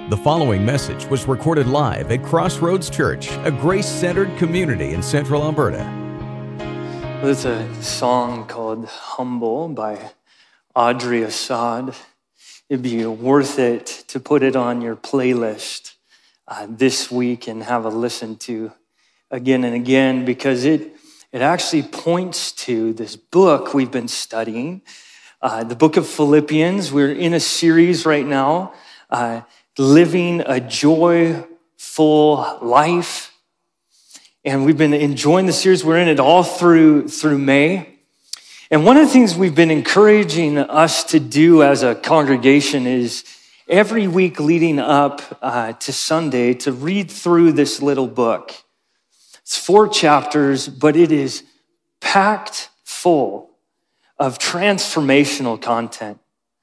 The following message was recorded live at Crossroads Church, a grace-centered community in Central Alberta. There's a song called Humble by Audrey Assad. It'd be worth it to put it on your playlist this week and have a listen to again and again, because it actually points to this book we've been studying, the book of Philippians. We're in a series right now, Living a Joyful Life. And we've been enjoying the series. We're in it all through May. And one of the things we've been encouraging us to do as a congregation is every week leading up to Sunday to read through this little book. It's 4 chapters, but it is packed full of transformational content.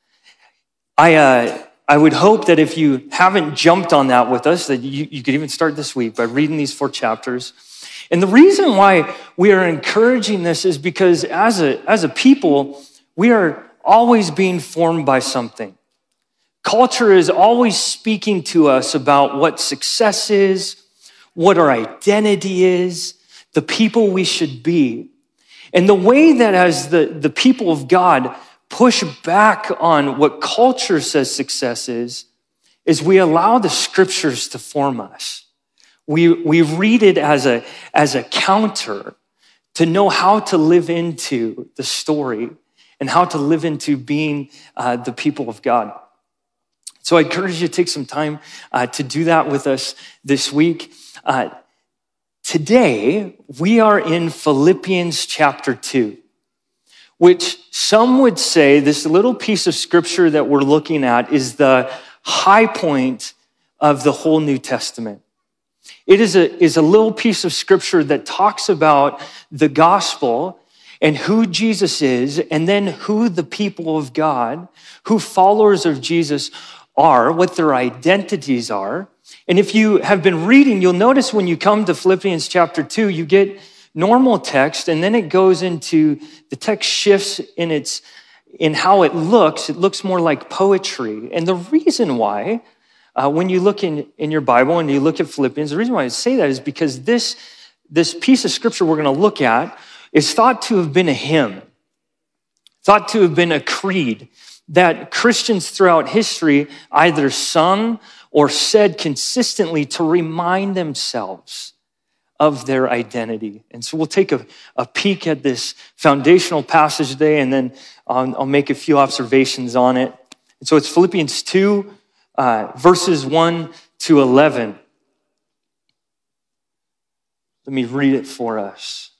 I would hope that if you haven't jumped on that with us, that you could even start this week by reading these 4 chapters. And the reason why we are encouraging this is because as a people, we are always being formed by something. Culture is always speaking to us about what success is, what our identity is, the people we should be. And the way that as the people of God push back on what culture says success is we allow the scriptures to form us. We read it as a counter to know how to live into the story and how to live into being the people of God. So I encourage you to take some time to do that with us this week. Today, we are in Philippians chapter 2. Which some would say this little piece of scripture that we're looking at is the high point of the whole New Testament. It is a little piece of scripture that talks about the gospel and who Jesus is, and then who the people of God, who followers of Jesus are, what their identities are. And if you have been reading, you'll notice when you come to Philippians chapter 2, you get normal text, and then it goes into, the text shifts in how it looks more like poetry. And the reason why, when you look in your Bible and you look at Philippians, the reason why I say that is because this piece of scripture we're going to look at is thought to have been a hymn, thought to have been a creed that Christians throughout history either sung or said consistently to remind themselves of their identity. And so we'll take a peek at this foundational passage today, and then I'll make a few observations on it. And so it's Philippians 2, verses 1 to 11. Let me read it for us.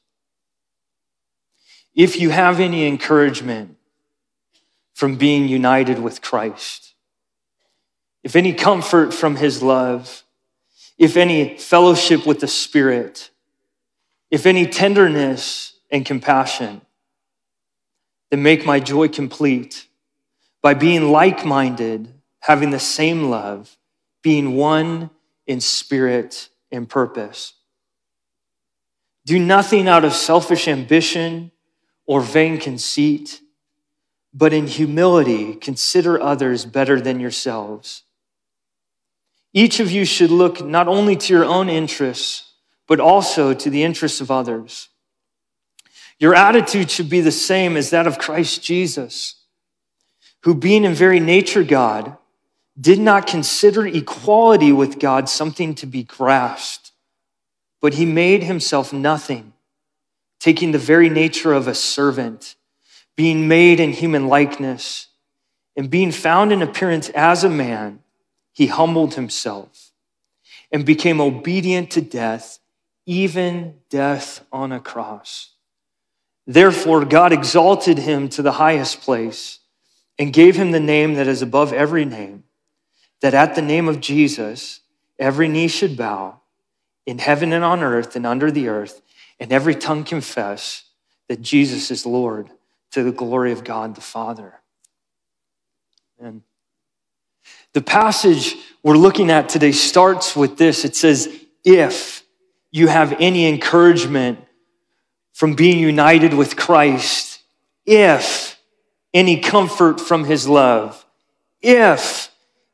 If you have any encouragement from being united with Christ, if any comfort from his love, if any fellowship with the Spirit, if any tenderness and compassion, then make my joy complete by being like-minded, having the same love, being one in spirit and purpose. Do nothing out of selfish ambition or vain conceit, but in humility consider others better than yourselves. Each of you should look not only to your own interests, but also to the interests of others. Your attitude should be the same as that of Christ Jesus, who being in very nature God, did not consider equality with God something to be grasped, but he made himself nothing, taking the very nature of a servant, being made in human likeness, and being found in appearance as a man, he humbled himself and became obedient to death, even death on a cross. Therefore, God exalted him to the highest place and gave him the name that is above every name, that at the name of Jesus, every knee should bow in heaven and on earth and under the earth, and every tongue confess that Jesus is Lord, to the glory of God the Father. Amen. The passage we're looking at today starts with this. It says, if you have any encouragement from being united with Christ, if any comfort from his love, if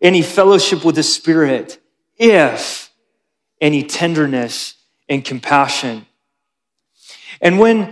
any fellowship with the Spirit, if any tenderness and compassion. And when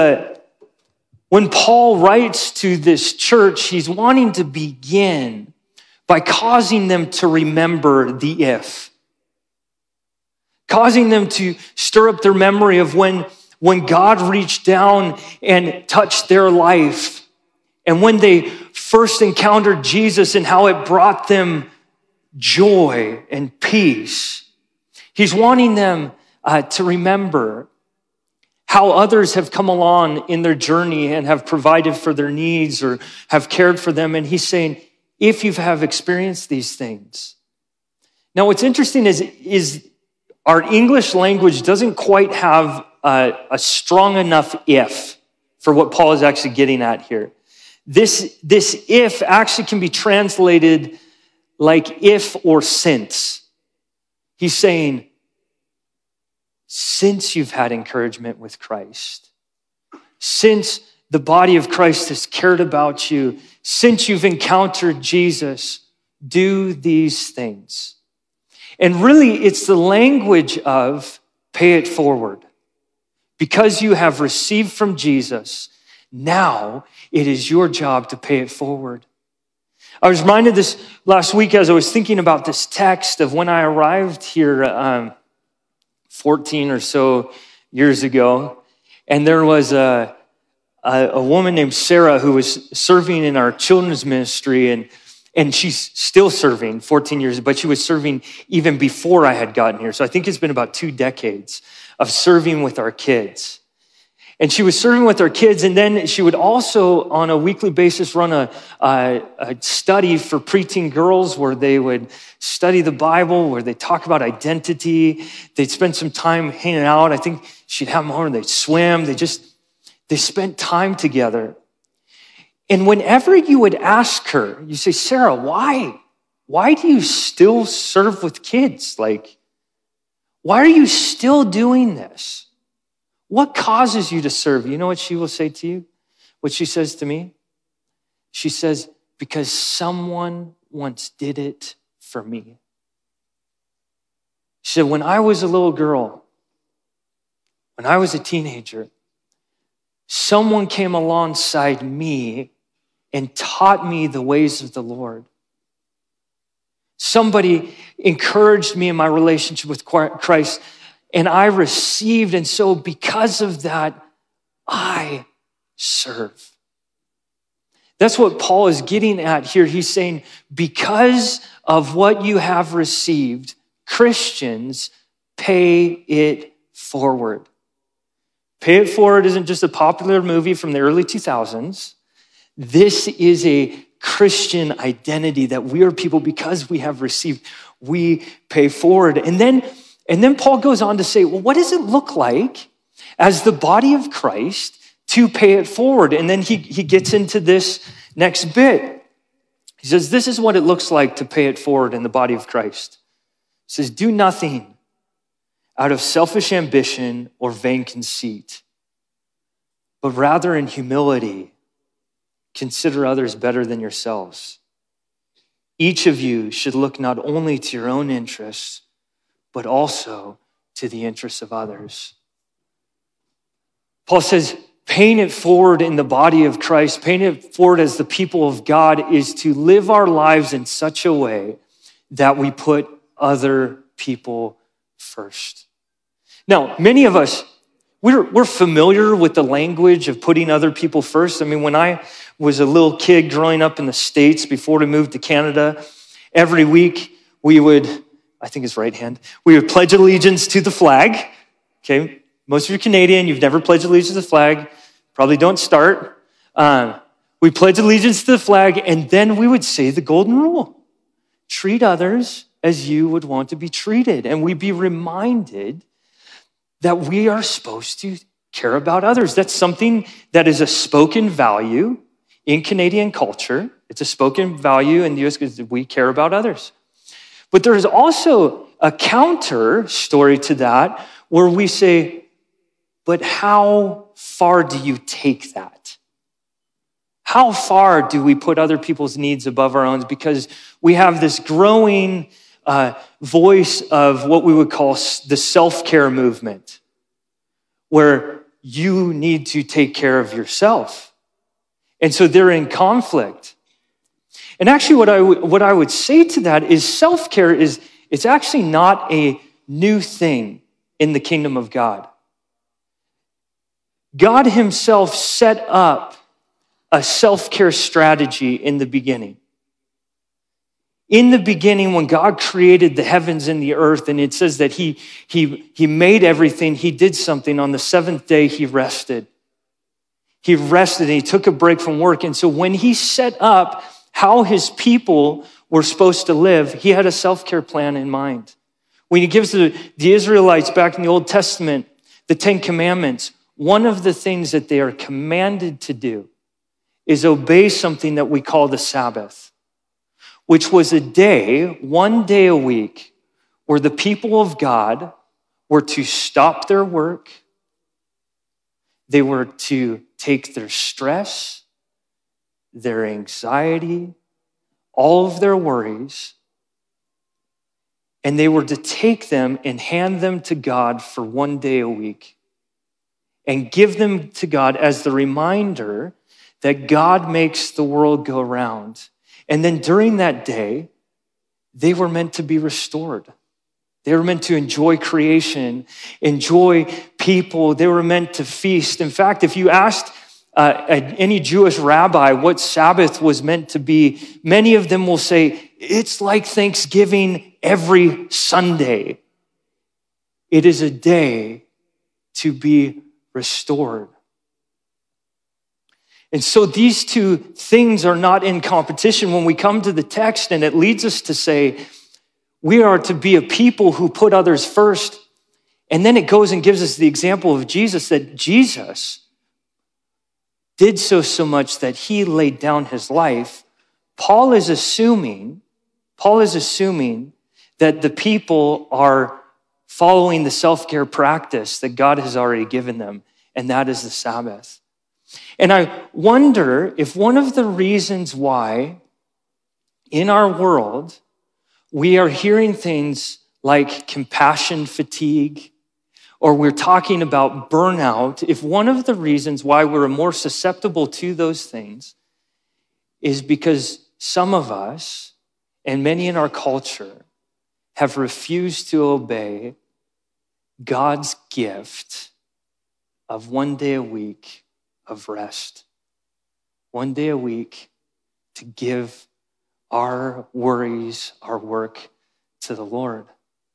Paul writes to this church, he's wanting to begin by causing them to remember the if. Causing them to stir up their memory of when God reached down and touched their life, and when they first encountered Jesus and how it brought them joy and peace. He's wanting them to remember how others have come along in their journey and have provided for their needs or have cared for them. And he's saying, if you have experienced these things. Now, what's interesting is our English language doesn't quite have a strong enough if for what Paul is actually getting at here. This if actually can be translated like if or since. He's saying, since you've had encouragement with Christ, since the body of Christ has cared about you, since you've encountered Jesus, do these things. And really, it's the language of pay it forward. Because you have received from Jesus, now it is your job to pay it forward. I was reminded this last week as I was thinking about this text of when I arrived here 14 or so years ago, and there was a woman named Sarah who was serving in our children's ministry, and she's still serving 14 years, but she was serving even before I had gotten here. So I think it's been about 2 decades of serving with our kids. And she was serving with our kids, and then she would also, on a weekly basis, run a study for preteen girls where they would study the Bible, where they talk about identity. They'd spend some time hanging out. I think she'd have them over, they'd swim. They spent time together. And whenever you would ask her, you say, Sarah, why? Why do you still serve with kids? Like, why are you still doing this? What causes you to serve? You know what she will say to you? What she says to me? She says, because someone once did it for me. She said, when I was a little girl, when I was a teenager, someone came alongside me and taught me the ways of the Lord. Somebody encouraged me in my relationship with Christ, and I received, and so because of that, I serve. That's what Paul is getting at here. He's saying, because of what you have received, Christians, pay it forward. Pay It Forward isn't just a popular movie from the early 2000s. This is a Christian identity that we are people, because we have received, we pay forward. And then Paul goes on to say, well, what does it look like as the body of Christ to pay it forward? And then he gets into this next bit. He says, this is what it looks like to pay it forward in the body of Christ. He says, do nothing out of selfish ambition or vain conceit, but rather in humility, consider others better than yourselves. Each of you should look not only to your own interests, but also to the interests of others. Paul says, paying it forward in the body of Christ, paying it forward as the people of God, is to live our lives in such a way that we put other people first. Now, many of us, we're familiar with the language of putting other people first. I mean, when I was a little kid growing up in the States before we moved to Canada, every week we would, I think it's right hand, we would pledge allegiance to the flag. Okay, most of you are Canadian, you've never pledged allegiance to the flag, probably don't start. We pledge allegiance to the flag, and then we would say the golden rule. Treat others as you would want to be treated. And we'd be reminded that we are supposed to care about others. That's something that is a spoken value in Canadian culture. It's a spoken value in the U.S. because we care about others. But there is also a counter story to that where we say, but how far do you take that? How far do we put other people's needs above our own? Because we have this growing voice of what we would call the self-care movement, where you need to take care of yourself. And so they're in conflict. And actually what I would say to that is self-care it's actually not a new thing in the kingdom of God. God himself set up a self-care strategy in the beginning. In the beginning, when God created the heavens and the earth, and it says that he made everything, he did something. On the seventh day, he rested. He rested and he took a break from work. And so when he set up how his people were supposed to live, he had a self-care plan in mind. When he gives the Israelites back in the Old Testament the 10 Commandments, one of the things that they are commanded to do is obey something that we call the Sabbath, which was a day, one day a week, where the people of God were to stop their work. They were to take their stress, their anxiety, all of their worries, and they were to take them and hand them to God for one day a week and give them to God as the reminder that God makes the world go round. And then during that day, they were meant to be restored. They were meant to enjoy creation, enjoy people. They were meant to feast. In fact, if you asked any Jewish rabbi what Sabbath was meant to be, many of them will say, it's like Thanksgiving every Sunday. It is a day to be restored. And so these two things are not in competition when we come to the text, and it leads us to say, we are to be a people who put others first. And then it goes and gives us the example of Jesus, that Jesus did so much that he laid down his life. Paul is assuming that the people are following the self-care practice that God has already given them, and that is the Sabbath. And I wonder if one of the reasons why in our world we are hearing things like compassion fatigue, or we're talking about burnout, if one of the reasons why we're more susceptible to those things is because some of us, and many in our culture, have refused to obey God's gift of one day a week of rest. One day a week to give our worries, our work to the Lord.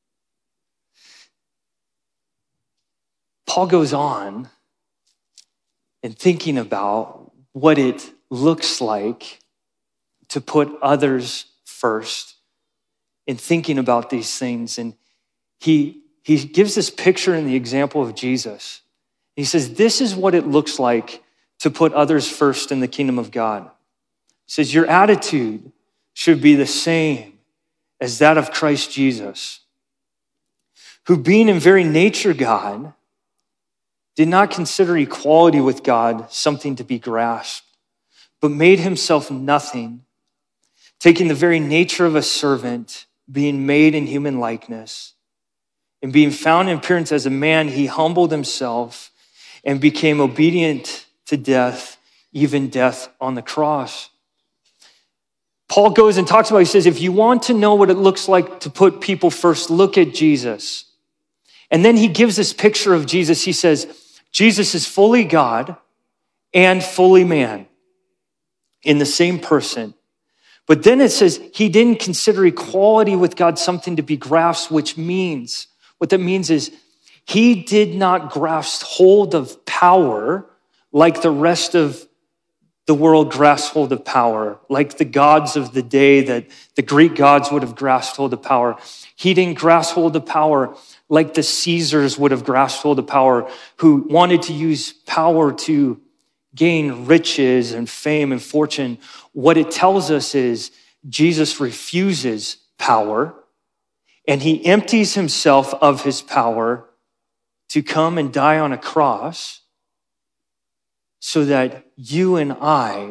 Paul goes on in thinking about what it looks like to put others first, in thinking about these things. And he gives this picture in the example of Jesus. He says, this is what it looks like to put others first in the kingdom of God. He says, your attitude should be the same as that of Christ Jesus, who being in very nature God, did not consider equality with God something to be grasped, but made himself nothing, taking the very nature of a servant, being made in human likeness, and being found in appearance as a man, he humbled himself and became obedient to death, even death on the cross. Paul goes and talks about, he says, if you want to know what it looks like to put people first, look at Jesus. And then he gives this picture of Jesus. He says, Jesus is fully God and fully man in the same person. But then it says he didn't consider equality with God something to be grasped, what that means is he did not grasp hold of power like the rest of the world grasped hold of power, like the gods of the day that the Greek gods would have grasped hold of power. He didn't grasp hold of power like the Caesars would have grasped hold of power, who wanted to use power to gain riches and fame and fortune. What it tells us is Jesus refuses power, and he empties himself of his power to come and die on a cross so that you and I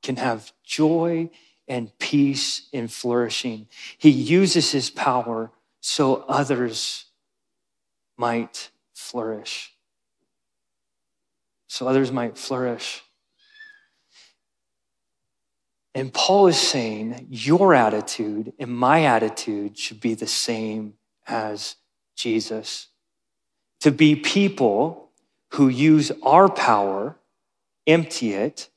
can have joy and peace in flourishing. He uses his power so others might flourish. So others might flourish. And Paul is saying your attitude and my attitude should be the same as Jesus. To be people who use our power, empty it,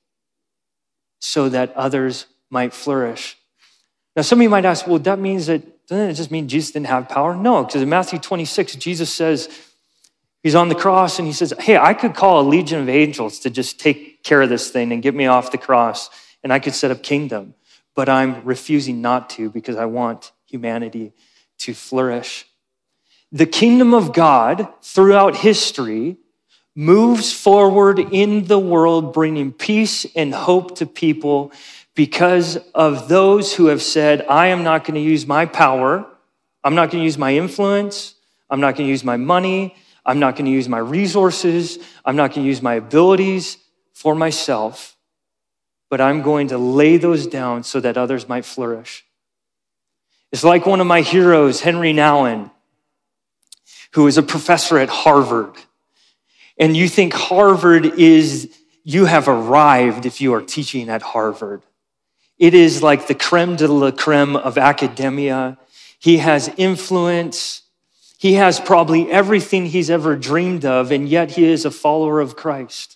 so that others might flourish. Now, some of you might ask, well, that means that, doesn't it just mean Jesus didn't have power? No, because in Matthew 26, Jesus says, he's on the cross and he says, hey, I could call a legion of angels to just take care of this thing and get me off the cross, and I could set up kingdom, but I'm refusing not to because I want humanity to flourish. The kingdom of God throughout history moves forward in the world, bringing peace and hope to people because of those who have said, I am not going to use my power. I'm not going to use my influence. I'm not going to use my money. I'm not going to use my resources. I'm not going to use my abilities for myself, but I'm going to lay those down so that others might flourish. It's like one of my heroes, Henry Nouwen, who is a professor at Harvard. And you think Harvard is, you have arrived if you are teaching at Harvard. It is like the creme de la creme of academia. He has influence. He has probably everything he's ever dreamed of, and yet he is a follower of Christ.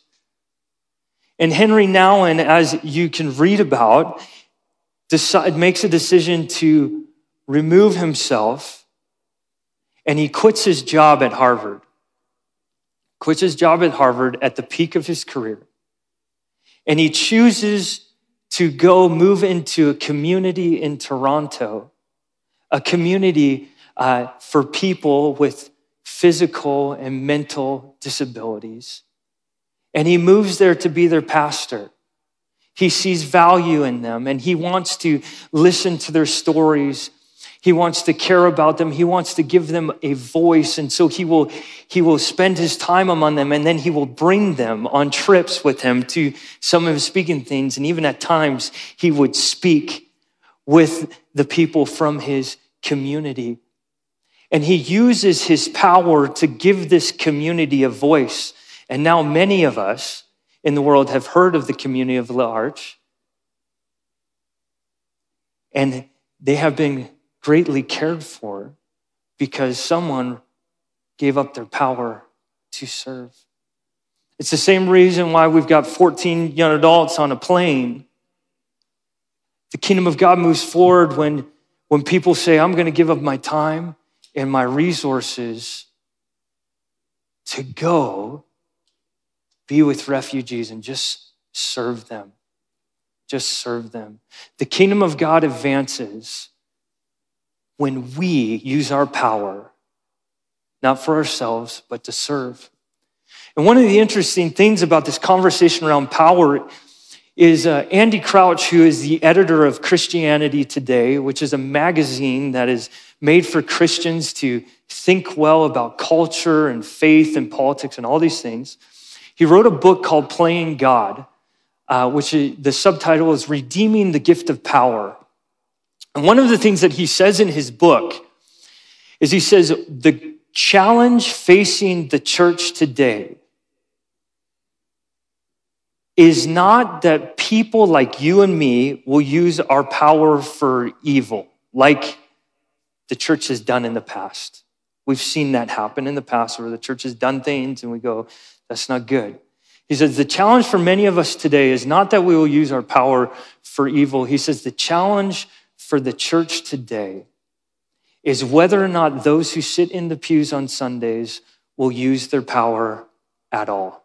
And Henry Nouwen, as you can read about, makes a decision to remove himself, and he quits his job at Harvard. Quits his job at Harvard at the peak of his career. And he chooses to go move into a community in Toronto, a community for people with physical and mental disabilities. And he moves there to be their pastor. He sees value in them, and he wants to listen to their stories. He wants to care about them. He wants to give them a voice. And so he will spend his time among them, and then he will bring them on trips with him to some of his speaking things. And even at times, he would speak with the people from his community. And he uses his power to give this community a voice. And now many of us in the world have heard of the community of L'Arche. And they have been greatly cared for because someone gave up their power to serve. It's the same reason why we've got 14 young adults on a plane. The kingdom of God moves forward when people say, I'm going to give up my time and my resources to go be with refugees and just serve them. Just serve them. The kingdom of God advances when we use our power, not for ourselves, but to serve. And one of the interesting things about this conversation around power is Andy Crouch, who is the editor of Christianity Today, which is a magazine that is made for Christians to think well about culture and faith and politics and all these things. He wrote a book called Playing God, which the subtitle is Redeeming the Gift of Power. And one of the things that he says in his book is he says, the challenge facing the church today is not that people like you and me will use our power for evil, like the church has done in the past. We've seen that happen in the past where the church has done things and we go, that's not good. He says, the challenge for many of us today is not that we will use our power for evil. He says, the challenge for the church today is whether or not those who sit in the pews on Sundays will use their power at all.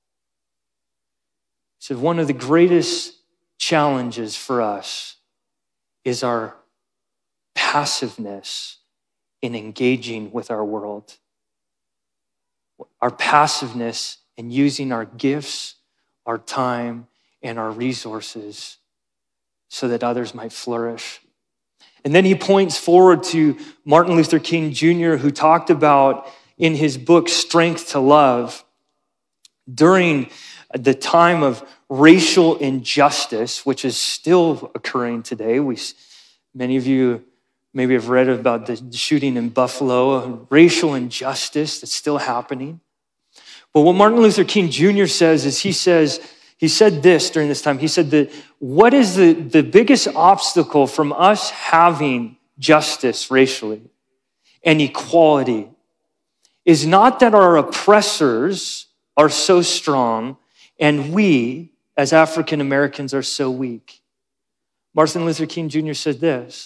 So one of the greatest challenges for us is our passiveness in engaging with our world. Our passiveness in using our gifts, our time, and our resources so that others might flourish. And then he points forward to Martin Luther King Jr., who talked about in his book, Strength to Love, during the time of racial injustice, which is still occurring today. Many of you maybe have read about the shooting in Buffalo, racial injustice that's still happening. But what Martin Luther King Jr. says is he said this during this time. He said that what is the biggest obstacle from us having justice racially and equality is not that our oppressors are so strong and we, as African Americans, are so weak. Martin Luther King Jr. said this: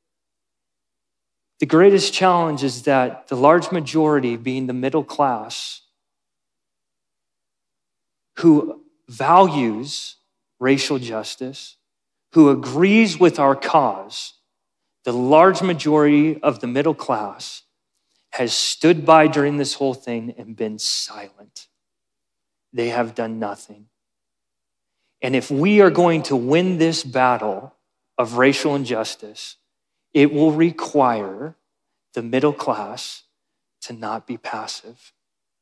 the greatest challenge is that the large majority, being the middle class, who values racial justice, who agrees with our cause, the large majority of the middle class has stood by during this whole thing and been silent. They have done nothing. And if we are going to win this battle of racial injustice, it will require the middle class to not be passive.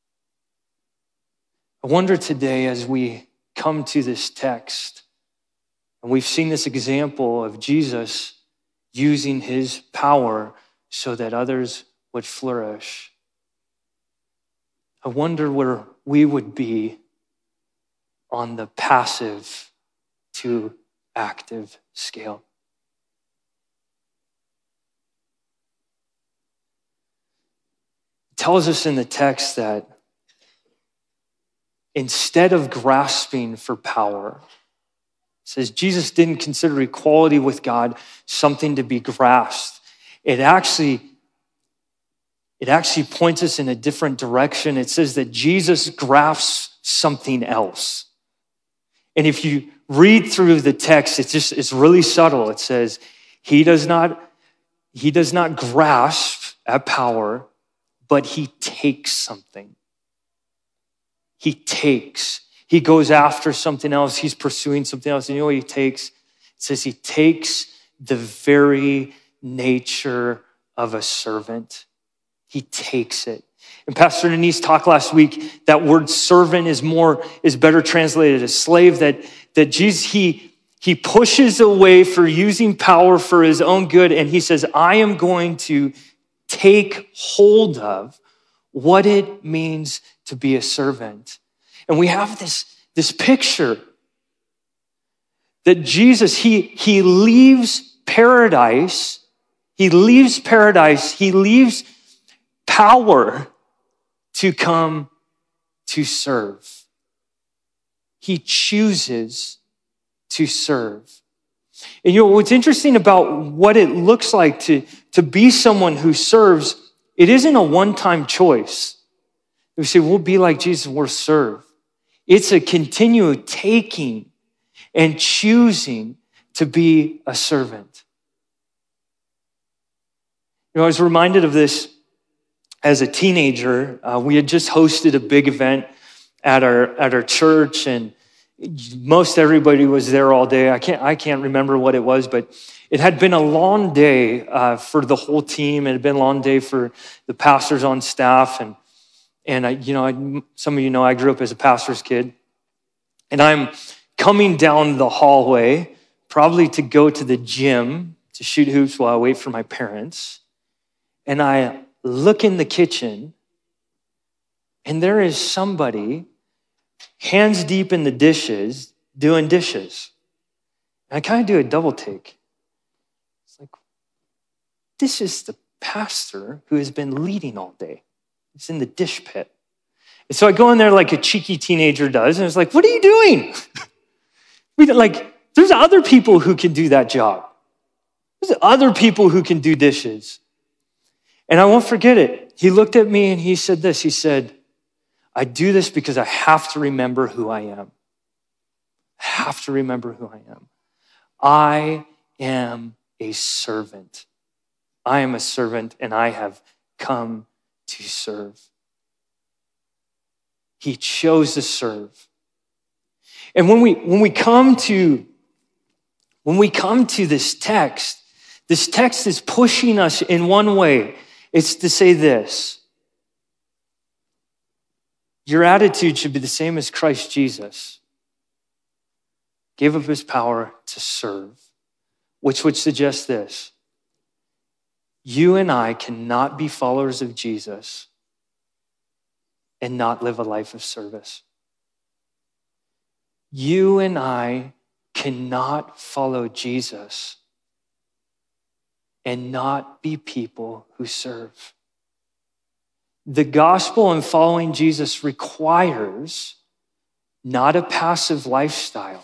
I wonder today, as we come to this text, and we've seen this example of Jesus using his power so that others would flourish. I wonder where we would be on the passive to active scale. It tells us in the text that instead of grasping for power, it says Jesus didn't consider equality with God something to be grasped. It actually points us in a different direction. It says that Jesus grasps something else. And if you read through the text, it's really subtle. It says he does not grasp at power, but he takes something. He takes. He goes after something else. He's pursuing something else. And you know what he takes? It says he takes the very nature of a servant. He takes it. And Pastor Denise talked last week, that word servant is better translated as slave, that Jesus, he pushes away for using power for his own good. And he says, I am going to take hold of what it means to be a servant. And we have this picture that Jesus, he leaves paradise, he leaves power to come to serve. He chooses to serve. And you know, what's interesting about what it looks like to be someone who serves, it isn't a one-time choice. We say, we'll be like Jesus, we'll serve. It's a continual taking and choosing to be a servant. You know, I was reminded of this as a teenager. We had just hosted a big event at our church, and most everybody was there all day. I can't remember what it was, but it had been a long day for the whole team. It had been a long day for the pastors on staff, and some of you know I grew up as a pastor's kid, and I'm coming down the hallway, probably to go to the gym to shoot hoops while I wait for my parents, and I look in the kitchen, and there is somebody hands deep in the dishes, doing dishes. And I kind of do a double take. It's like, this is the pastor who has been leading all day. He's in the dish pit. And so I go in there like a cheeky teenager does, and it's like, what are you doing? There's other people who can do that job. There's other people who can do dishes. And I won't forget it. He looked at me and he said this. He said, I do this because I have to remember who I am. I have to remember who I am. I am a servant. I am a servant, and I have come to serve. He chose to serve. And when we come to this text is pushing us in one way. It's to say this: Your attitude should be the same as Christ Jesus. Gave up his power to serve, which would suggest this. You and I cannot be followers of Jesus and not live a life of service. You and I cannot follow Jesus and not be people who serve. The gospel and following Jesus requires not a passive lifestyle,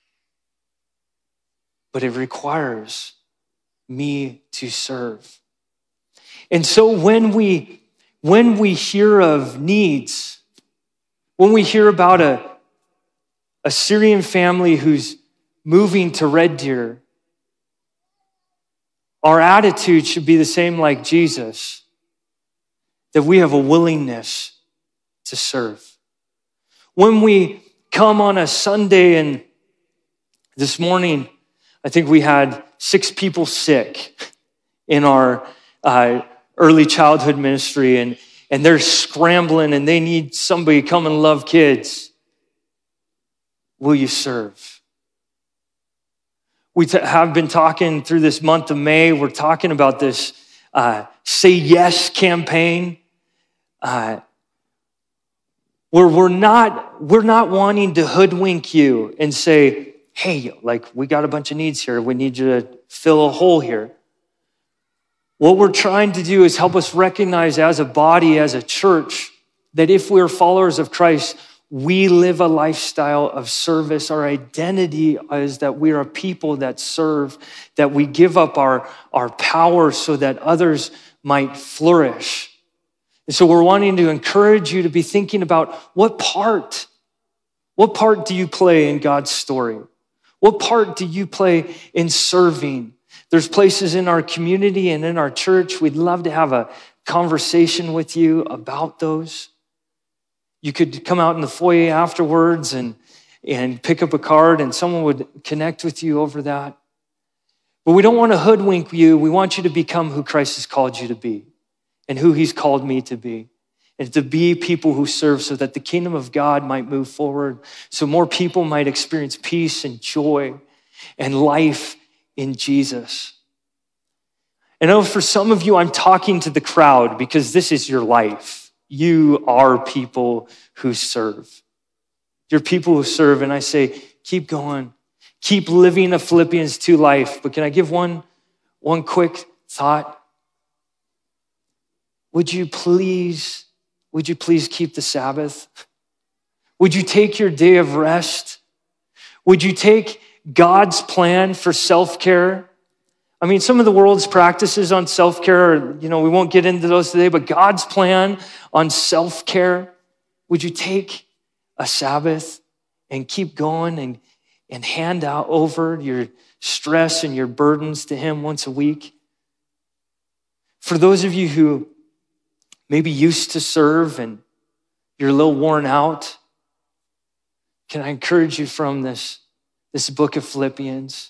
but it requires me to serve. And so when we hear of needs, when we hear about a Syrian family who's moving to Red Deer, our attitude should be the same like Jesus, that we have a willingness to serve. When we come on a Sunday, and this morning, I think we had 6 people sick in our early childhood ministry, and they're scrambling and they need somebody to come and love kids. Will you serve? We have been talking through this month of May. We're talking about this Say Yes campaign, where we're not wanting to hoodwink you and say, hey, like, we got a bunch of needs here. We need you to fill a hole here. What we're trying to do is help us recognize as a body, as a church, that if we're followers of Christ, we live a lifestyle of service. Our identity is that we are a people that serve, that we give up our power so that others might flourish. And so we're wanting to encourage you to be thinking about what part do you play in God's story? What part do you play in serving? There's places in our community and in our church. We'd love to have a conversation with you about those. You could come out in the foyer afterwards and pick up a card, and someone would connect with you over that. But we don't want to hoodwink you. We want you to become who Christ has called you to be and who he's called me to be, and to be people who serve so that the kingdom of God might move forward, so more people might experience peace and joy and life in Jesus. I know for some of you, I'm talking to the crowd because this is your life. You are people who serve. You're people who serve, and I say, keep going. Keep living a Philippians 2 life. But can I give one quick thought? Would you please keep the Sabbath? Would you take your day of rest? Would you take God's plan for self-care? I mean, some of the world's practices on self-care, we won't get into those today, but God's plan on self-care, would you take a Sabbath and keep going and hand out over your stress and your burdens to him once a week? For those of you who maybe used to serve and you're a little worn out, can I encourage you from this book of Philippians?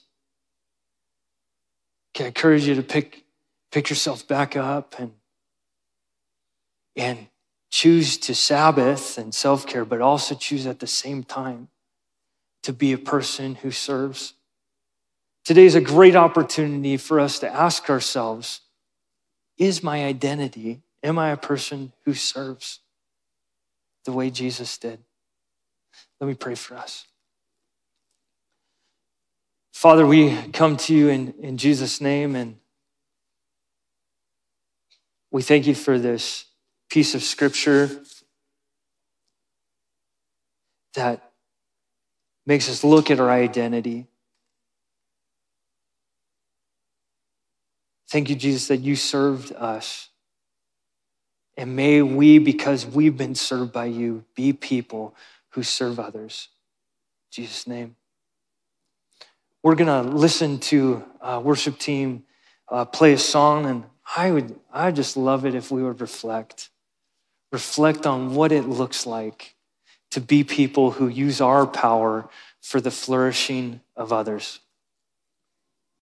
Can I encourage you to pick yourself back up and choose to Sabbath and self-care, but also choose at the same time to be a person who serves. Today is a great opportunity for us to ask ourselves, is my identity, am I a person who serves the way Jesus did? Let me pray for us. Father, we come to you in Jesus' name, and we thank you for this piece of scripture that makes us look at our identity. Thank you, Jesus, that you served us. And may we, because we've been served by you, be people who serve others. In Jesus' name. We're going to listen to a worship team play a song, and I just love it if we would reflect on what it looks like to be people who use our power for the flourishing of others.